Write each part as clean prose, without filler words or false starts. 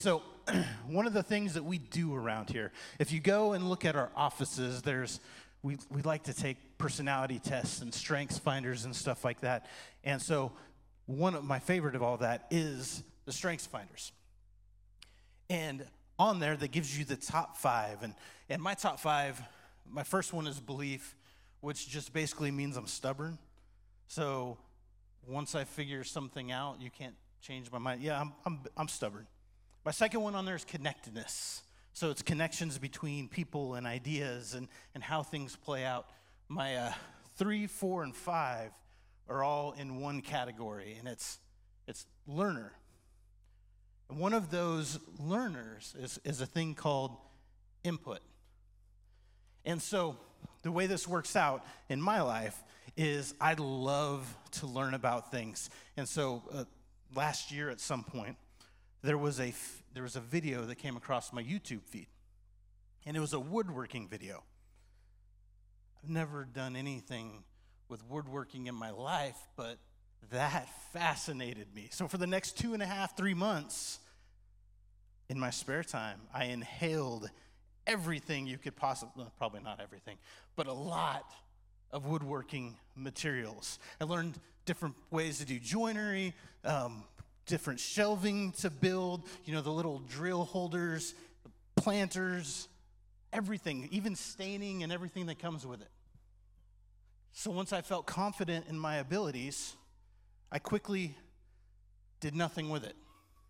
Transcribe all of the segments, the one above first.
So, one of the things that we do around here, if you go and look at our offices, we like to take personality tests and strengths finders and stuff like that. And so, one of my favorite of all that is the strengths finders. And on there, that gives you the top five. And my top five, my first one is belief, which just basically means I'm stubborn. So, once I figure something out, you can't change my mind. Yeah, I'm stubborn. My second one on there is connectedness. So it's connections between people and ideas and how things play out. My 3, 4, and 5 are all in one category, and it's learner. And one of those learners is a thing called input. And so the way this works out in my life is I love to learn about things. And so last year at some point, there was a video that came across my YouTube feed, and it was a woodworking video. I've never done anything with woodworking in my life, but that fascinated me. So for the next 2.5, 3 months, in my spare time, I inhaled everything you could possibly, probably not everything, but a lot of woodworking materials. I learned different ways to do joinery, different shelving to build, the little drill holders, planters, everything, even staining and everything that comes with it. So once I felt confident in my abilities, I quickly did nothing with it.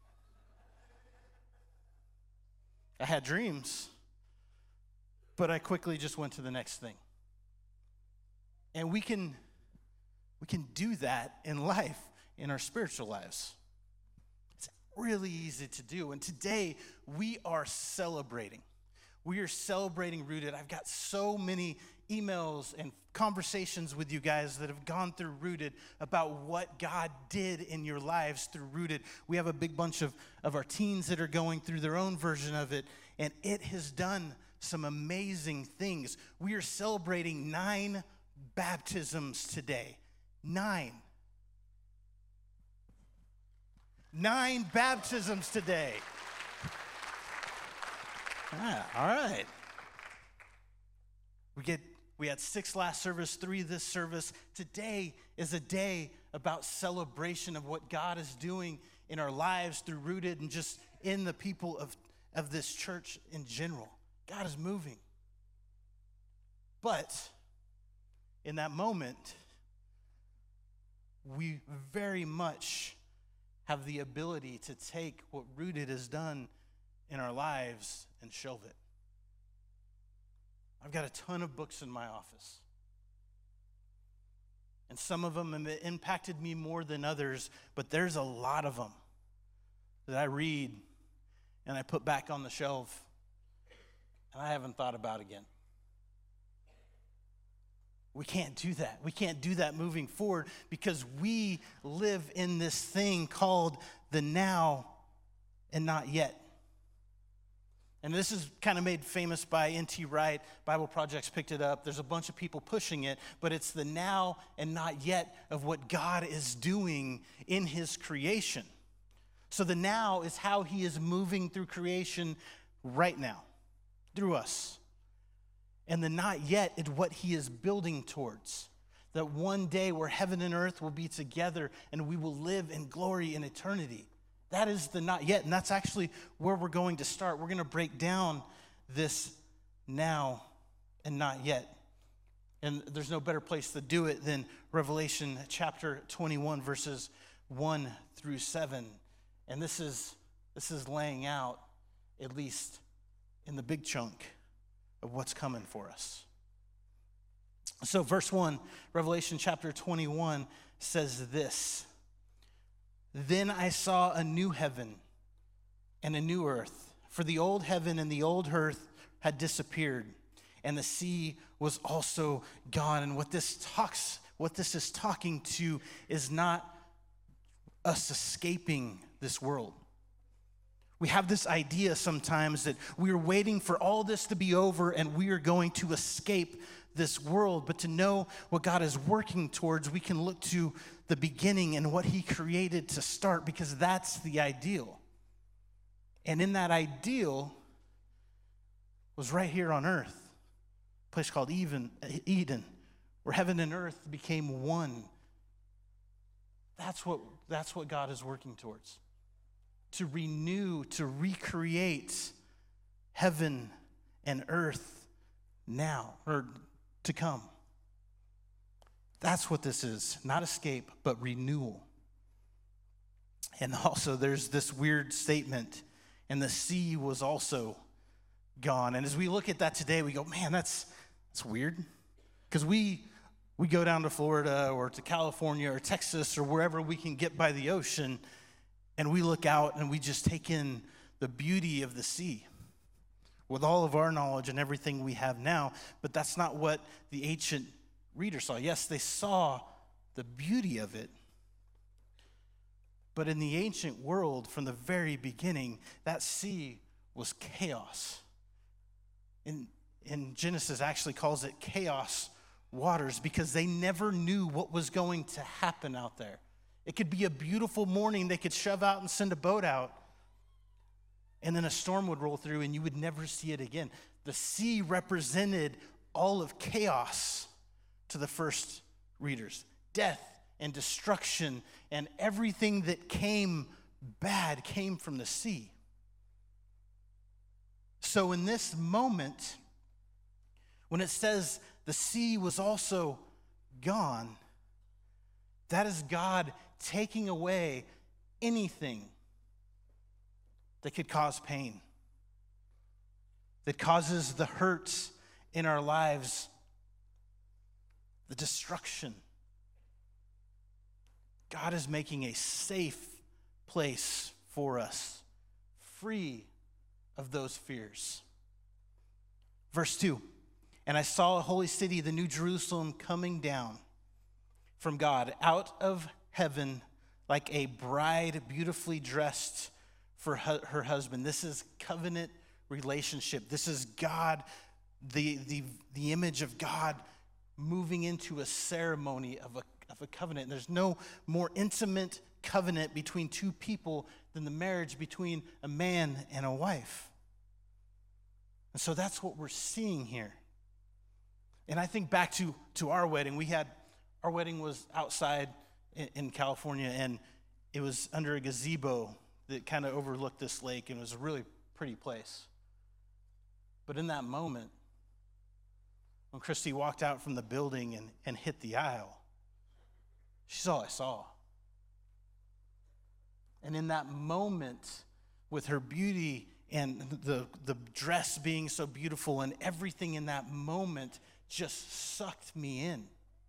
I had dreams, but I quickly just went to the next thing. And we can do that in life, in our spiritual lives. Really easy to do. And today we are celebrating. We are celebrating Rooted. I've got so many emails and conversations with you guys that have gone through Rooted about what God did in your lives through Rooted. We have a big bunch of our teens that are going through their own version of it, and it has done some amazing things. We are celebrating 9 baptisms today. 9 baptisms today. All right. We had 6 last service, 3 this service. Today is a day about celebration of what God is doing in our lives through Rooted and just in the people of this church in general. God is moving. But in that moment, we very much have the ability to take what Rooted has done in our lives and shelve it. I've got a ton of books in my office. And some of them have impacted me more than others, but there's a lot of them that I read and I put back on the shelf and I haven't thought about again. We can't do that. We can't do that moving forward because we live in this thing called the now and not yet. And this is kind of made famous by N.T. Wright. Bible Projects picked it up. There's a bunch of people pushing it, but it's the now and not yet of what God is doing in his creation. So the now is how he is moving through creation right now, through us. And the not yet is what he is building towards. That one day where heaven and earth will be together and we will live in glory in eternity. That is the not yet. And that's actually where we're going to start. We're going to break down this now and not yet. And there's no better place to do it than Revelation chapter 21, verses 1 through 7. And this is laying out, at least in the big chunk, of what's coming for us. So verse 1, Revelation chapter 21 says this: Then I saw a new heaven and a new earth, for the old heaven and the old earth had disappeared, and the sea was also gone. And what this is talking to is not us escaping this world. We have this idea sometimes that we are waiting for all this to be over and we are going to escape this world. But to know what God is working towards, we can look to the beginning and what he created to start, because that's the ideal. And in that ideal was right here on earth, a place called Eden, where heaven and earth became one. That's what God is working towards. To renew, to recreate heaven and earth now, or to come. That's what this is. Not escape, but renewal. And also there's this weird statement, and the sea was also gone. And as we look at that today, we go, man, that's weird. Because we go down to Florida or to California or Texas or wherever we can get by the ocean, and we look out and we just take in the beauty of the sea with all of our knowledge and everything we have now. But that's not what the ancient reader saw. Yes, they saw the beauty of it. But in the ancient world, from the very beginning, that sea was chaos. In Genesis actually calls it chaos waters because they never knew what was going to happen out there. It could be a beautiful morning. They could shove out and send a boat out, and then a storm would roll through and you would never see it again. The sea represented all of chaos to the first readers. Death and destruction and everything that came bad came from the sea. So in this moment, when it says the sea was also gone, that is God taking away anything that could cause pain, that causes the hurts in our lives, the destruction. God is making a safe place for us, free of those fears. Verse 2, and I saw a holy city, the new Jerusalem, coming down from God out of heaven like a bride beautifully dressed for her husband. This is covenant relationship. This is God, the image of God moving into a ceremony of a covenant. There's no more intimate covenant between two people than the marriage between a man and a wife. And so that's what we're seeing here. And I think back to our wedding. Our wedding was outside in California, and it was under a gazebo that kind of overlooked this lake, and it was a really pretty place. But in that moment, when Christy walked out from the building and hit the aisle, she's all I saw. And in that moment, with her beauty and the dress being so beautiful and everything in that moment just sucked me in.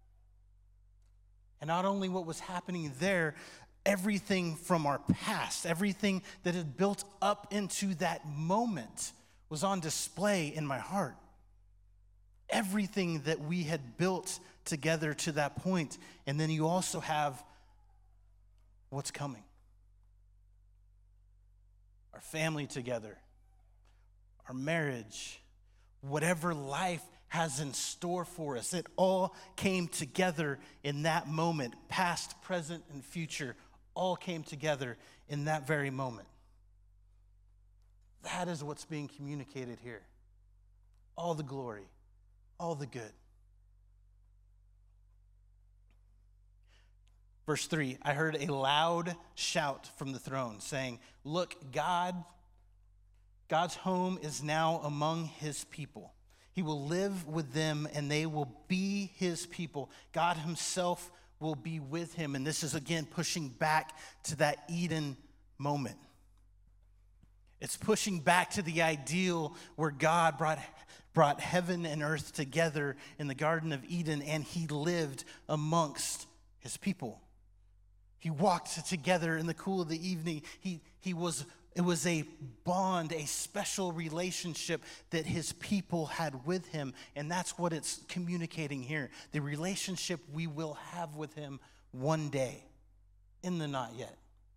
And not only what was happening there, everything from our past, everything that had built up into that moment was on display in my heart. Everything that we had built together to that point. And then you also have what's coming. Our family together, our marriage, whatever life has in store for us. It all came together in that moment. Past, present, and future all came together in that very moment. That is what's being communicated here. All the glory, all the good. Verse 3, I heard a loud shout from the throne saying, look, God's home is now among his people. He will live with them and they will be his people. God himself will be with him. And this is again pushing back to that Eden moment. It's pushing back to the ideal where God brought heaven and earth together in the Garden of Eden, and he lived amongst his people. He walked together in the cool of the evening. It was a bond, a special relationship that his people had with him. And that's what it's communicating here. The relationship we will have with him one day in the not yet.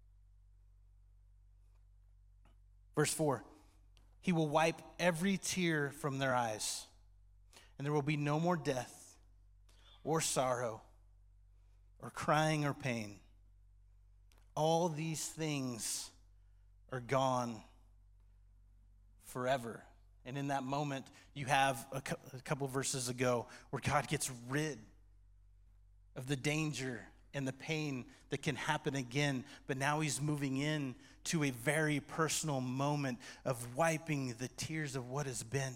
Verse 4, he will wipe every tear from their eyes, and there will be no more death or sorrow or crying or pain. All these things are gone forever. And in that moment, you have a couple verses ago where God gets rid of the danger and the pain that can happen again. But now he's moving in to a very personal moment of wiping the tears of what has been,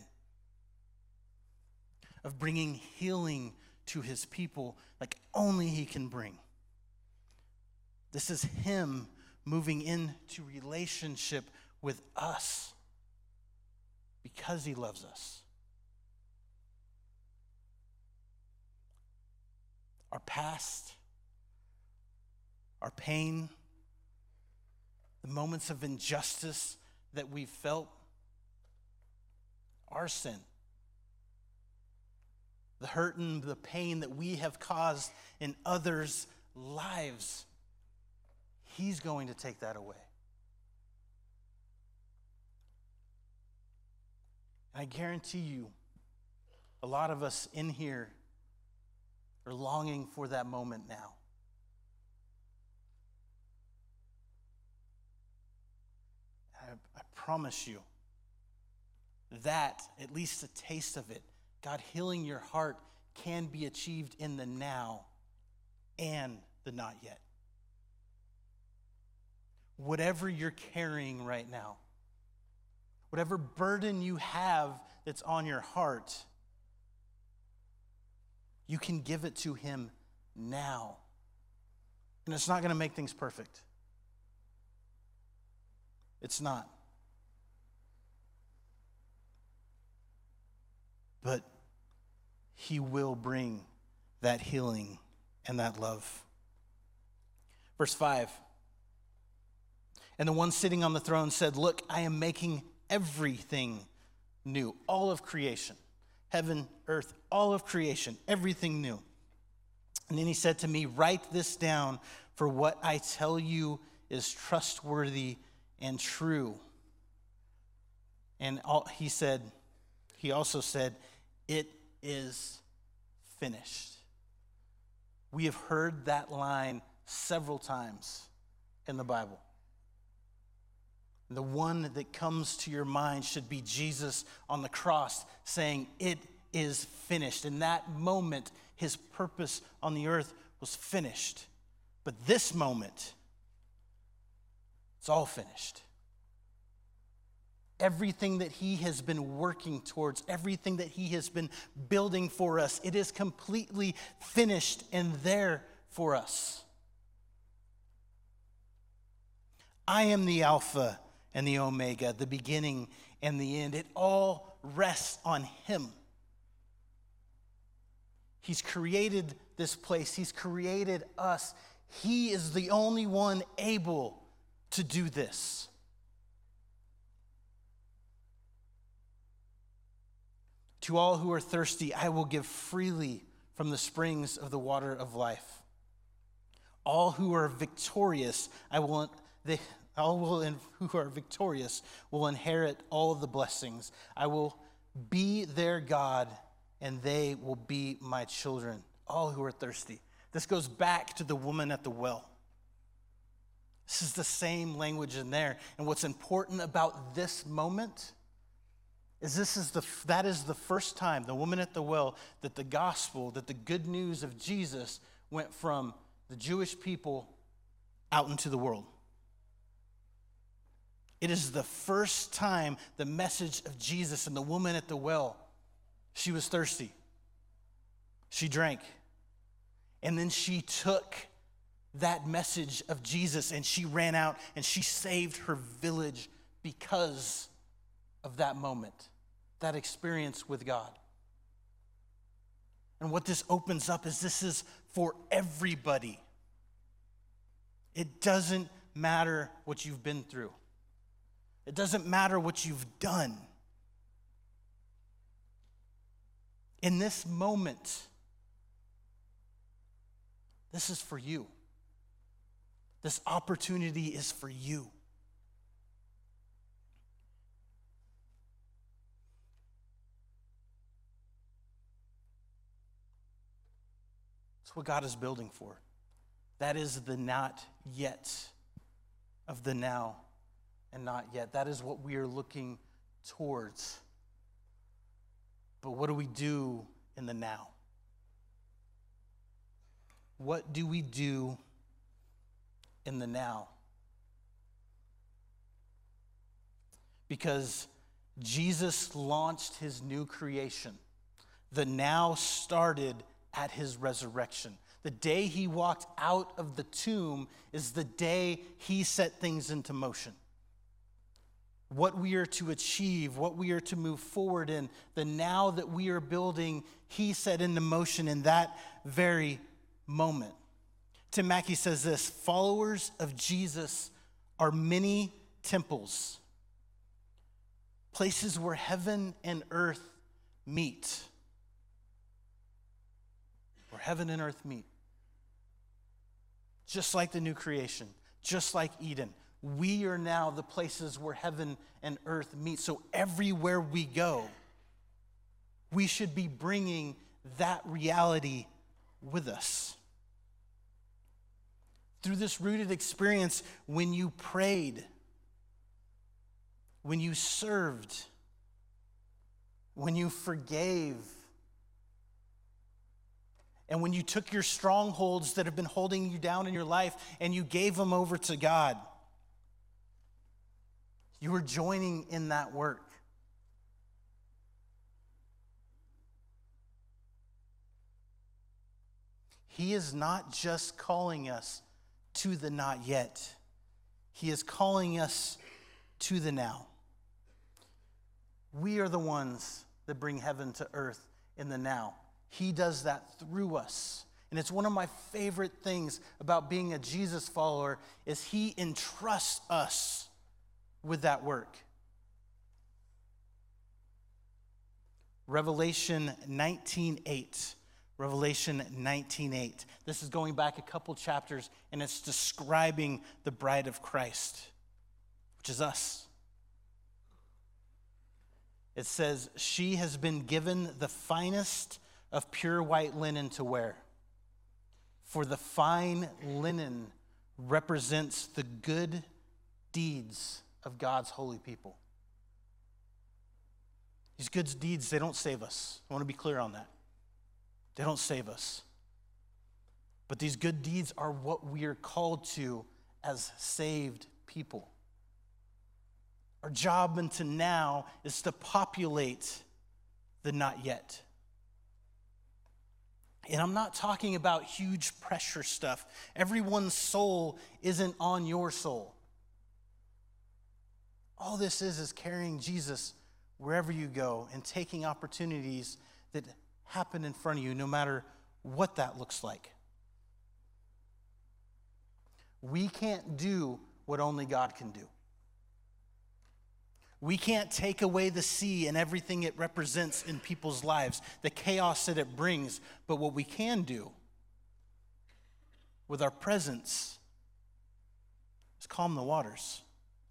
of bringing healing to his people like only he can bring. This is him moving into relationship with us because he loves us. Our past, our pain, the moments of injustice that we felt, our sin, the hurt and the pain that we have caused in others' lives, he's going to take that away. And I guarantee you, a lot of us in here are longing for that moment now. I promise you that, at least a taste of it, God healing your heart can be achieved in the now and the not yet. Whatever you're carrying right now, whatever burden you have that's on your heart, you can give it to him now. And it's not going to make things perfect. It's not. But he will bring that healing and that love. Verse 5. And the one sitting on the throne said, "Look, I am making everything new." All of creation. Heaven, earth, all of creation, everything new. And then he said to me, "Write this down, for what I tell you is trustworthy and true." And he also said, "It is finished." We have heard that line several times in the Bible. The one that comes to your mind should be Jesus on the cross saying, "It is finished." In that moment, his purpose on the earth was finished. But this moment, it's all finished. Everything that he has been working towards, everything that he has been building for us, it is completely finished and there for us. I am the Alpha and the Omega, the beginning and the end. It all rests on him. He's created this place. He's created us. He is the only one able to do this. To all who are thirsty, I will give freely from the springs of the water of life. All who are victorious, who are victorious will inherit all of the blessings. I will be their God, and they will be my children. All who are thirsty. This goes back to the woman at the well. This is the same language in there. And what's important about this moment is that is the first time, the woman at the well, that the gospel, that the good news of Jesus went from the Jewish people out into the world. It is the first time the message of Jesus, and the woman at the well, she was thirsty. She drank. And then she took that message of Jesus and she ran out and she saved her village because of that moment, that experience with God. And what this opens up is this is for everybody. It doesn't matter what you've been through. It doesn't matter what you've done. In this moment, this is for you. This opportunity is for you. That's what God is building for. That is the not yet of the now and not yet. That is what we are looking towards. But what do we do in the now? What do we do in the now? Because Jesus launched his new creation. The now started at his resurrection. The day he walked out of the tomb is the day he set things into motion. What we are to achieve, what we are to move forward in, the now that we are building, he set into motion in that very moment. Tim Mackie says this: followers of Jesus are mini temples, places where heaven and earth meet. Where heaven and earth meet. Just like the new creation, just like Eden. We are now the places where heaven and earth meet. So everywhere we go, we should be bringing that reality with us. Through this rooted experience, when you prayed, when you served, when you forgave, and when you took your strongholds that have been holding you down in your life and you gave them over to God, you were joining in that work. He is not just calling us to the not yet. He is calling us to the now. We are the ones that bring heaven to earth in the now. He does that through us. And it's one of my favorite things about being a Jesus follower is he entrusts us with that work. Revelation 19:8. Revelation 19:8. This is going back a couple chapters, and it's describing the bride of Christ, which is us. It says, she has been given the finest of pure white linen to wear. For the fine linen represents the good deeds of God's holy people. These good deeds, they don't save us. I want to be clear on that. They don't save us. But these good deeds are what we are called to as saved people. Our job unto now is to populate the not yet. And I'm not talking about huge pressure stuff. Everyone's soul isn't on your soul. All this is carrying Jesus wherever you go and taking opportunities that happen in front of you, no matter what that looks like. We can't do what only God can do. We can't take away the sea and everything it represents in people's lives, the chaos that it brings. But what we can do with our presence is calm the waters.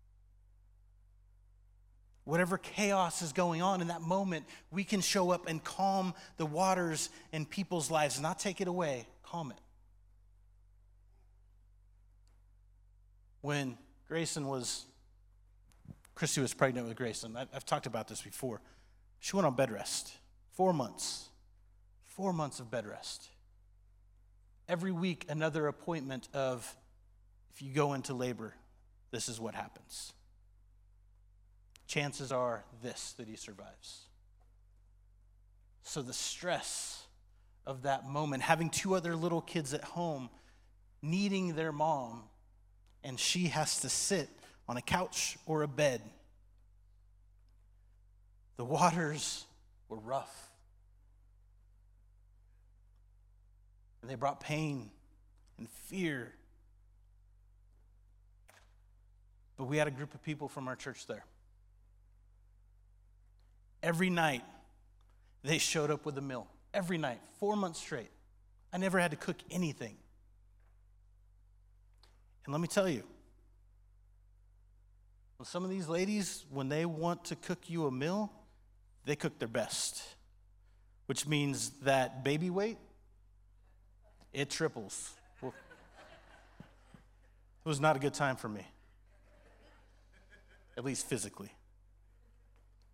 Whatever chaos is going on in that moment, we can show up and calm the waters in people's lives, not take it away, calm it. When Christy was pregnant with Grayson. I've talked about this before. She went on bed rest. 4 months. 4 months of bed rest. Every week, another appointment of, if you go into labor, this is what happens. Chances are that he survives. So the stress of that moment, having 2 other little kids at home, needing their mom, and she has to sit on a couch or a bed. The waters were rough. And they brought pain and fear. But we had a group of people from our church there. Every night, they showed up with a meal. Every night, 4 months straight. I never had to cook anything. And let me tell you, well, some of these ladies, when they want to cook you a meal, they cook their best, which means that baby weight, it triples. Well, it was not a good time for me, at least physically.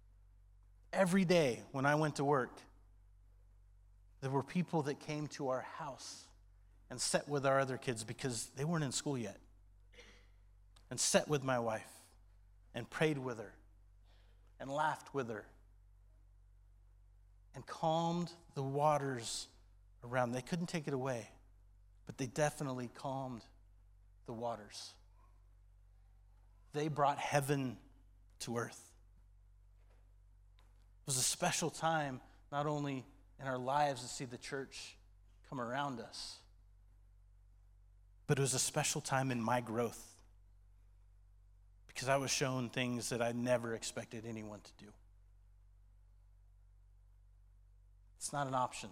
Every day when I went to work, there were people that came to our house and sat with our other kids because they weren't in school yet, and sat with my wife and prayed with her and laughed with her and calmed the waters around. They couldn't take it away, but they definitely calmed the waters. They brought heaven to earth. It was a special time, not only in our lives to see the church come around us, but it was a special time in my growth because I was shown things that I never expected anyone to do. It's not an option.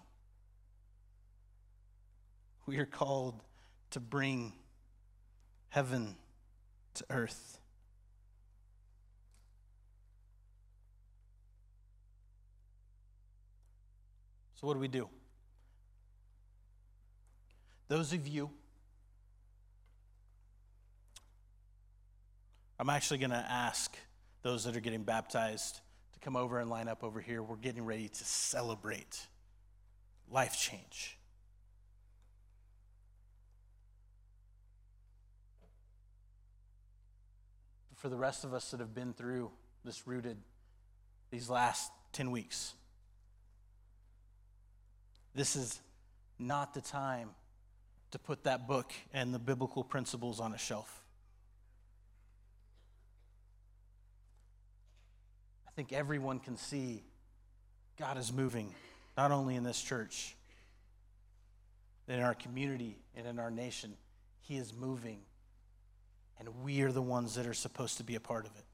We are called to bring heaven to earth. So what do? Those of you, I'm actually going to ask those that are getting baptized to come over and line up over here. We're getting ready to celebrate life change. For the rest of us that have been through this rooted these last 10 weeks, this is not the time to put that book and the biblical principles on a shelf. I think everyone can see God is moving, not only in this church, in our community and in our nation. He is moving, and we are the ones that are supposed to be a part of it.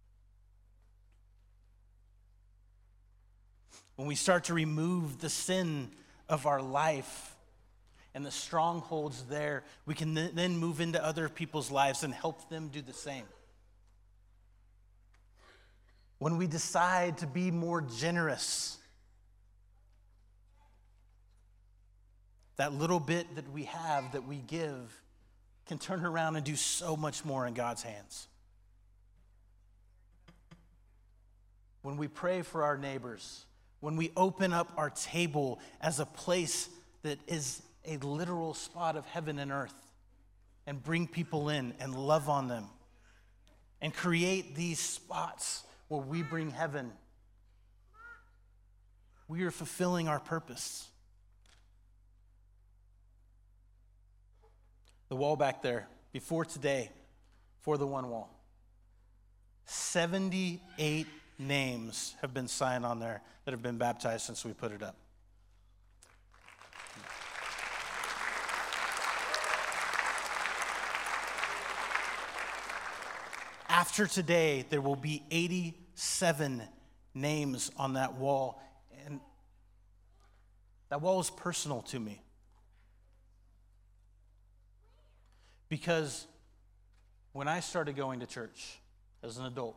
When we start to remove the sin of our life and the strongholds there, we can then move into other people's lives and help them do the same. When we decide to be more generous, that little bit that we have, that we give, can turn around and do so much more in God's hands. When we pray for our neighbors, when we open up our table as a place that is a literal spot of heaven and earth, and bring people in and love on them, and create these spots where we bring heaven, we are fulfilling our purpose. The wall back there, before today, for the one wall, 78 names have been signed on there that have been baptized since we put it up. After today, there will be 87 names on that wall, and that wall is personal to me. Because when I started going to church as an adult,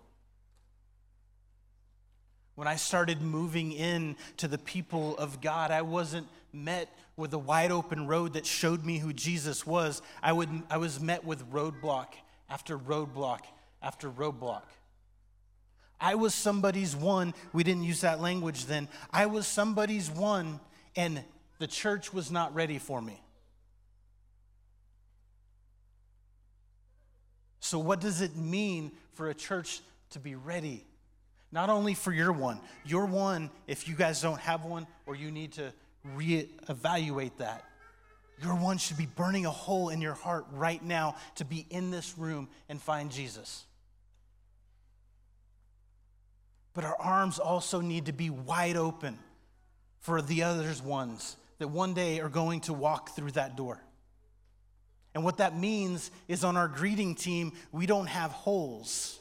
when I started moving in to the people of God, I wasn't met with a wide open road that showed me who Jesus was. I was met with roadblock after roadblock after roadblock. I was somebody's one. We didn't use that language then. I was somebody's one, and the church was not ready for me. So what does it mean for a church to be ready? Not only for your one, if you guys don't have one or you need to reevaluate that, your one should be burning a hole in your heart right now to be in this room and find Jesus. But our arms also need to be wide open for the others ones that one day are going to walk through that door. And what that means is on our greeting team, we don't have holes.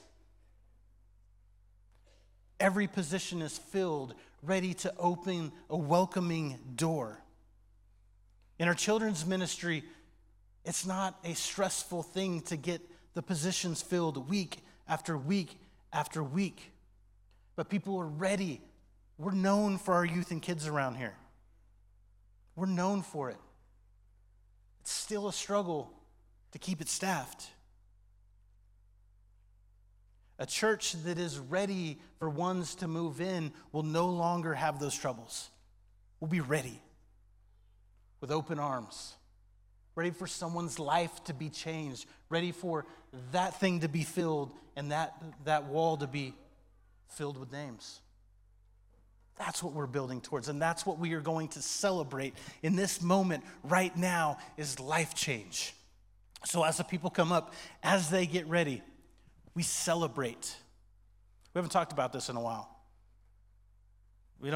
Every position is filled, ready to open a welcoming door. In our children's ministry, it's not a stressful thing to get the positions filled week after week after week. But people are ready. We're known for our youth and kids around here. We're known for it. It's still a struggle to keep it staffed. A church that is ready for ones to move in will no longer have those troubles. We'll be ready with open arms, ready for someone's life to be changed, ready for that thing to be filled and that wall to be filled with names. That's what we're building towards, and that's what we are going to celebrate in this moment right now is life change. So as the people come up, as they get ready, we celebrate. We haven't talked about this in a while. We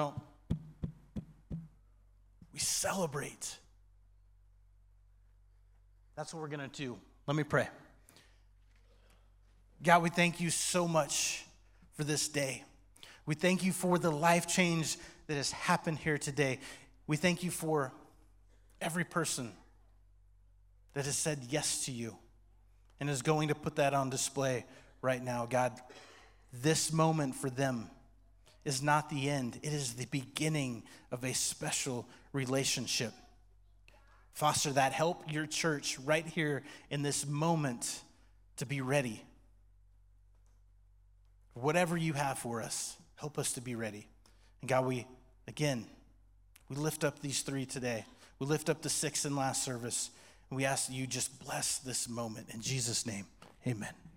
celebrate. That's what we're going to do. Let me pray. God, we thank you so much for this day. We thank you for the life change that has happened here today. We thank you for every person that has said yes to you and is going to put that on display right now. God, this moment for them is not the end. It is the beginning of a special relationship. Foster that. Help your church right here in this moment to be ready. Whatever you have for us, help us to be ready. And God, we lift up these three today. We lift up the sixth and last service. And we ask that you just bless this moment. In Jesus' name, amen.